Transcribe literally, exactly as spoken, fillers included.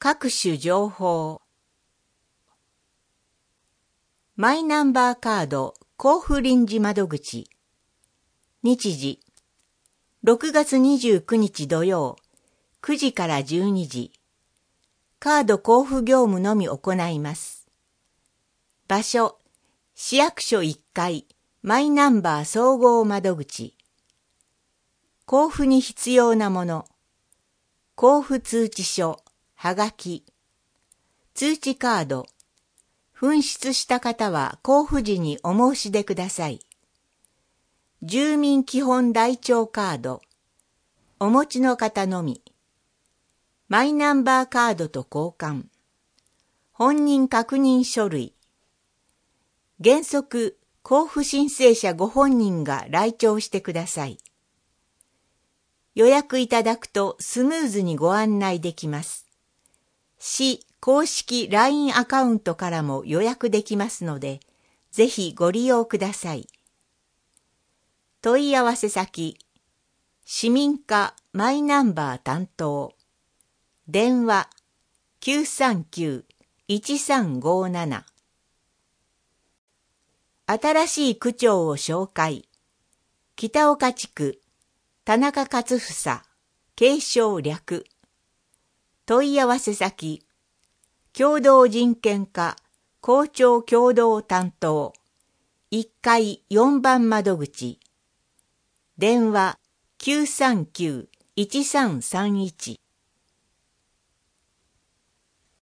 各種情報。マイナンバーカード交付臨時窓口。日時。ろくがつにじゅうくにち土曜、くじからじゅうにじ。カード交付業務のみ行います。場所。市役所いっかい、マイナンバー総合窓口。交付に必要なもの。交付通知書、はがき。通知カード。紛失した方は交付時にお申し出ください。住民基本台帳カード。お持ちの方のみ。マイナンバーカードと交換。本人確認書類。原則、交付申請者ご本人が来庁してください。予約いただくとスムーズにご案内できます。市公式 ライン アカウントからも予約できますので、ぜひご利用ください。問い合わせ先、市民課マイナンバー担当、電話 きゅうさんきゅう いちさんごなな。新しい区長を紹介。北岡地区、田中勝房、継承略。問い合わせ先、共同人権課、校長共同担当、いっかいよんばん窓口。電話きゅうさんきゅう いちさんさんいち。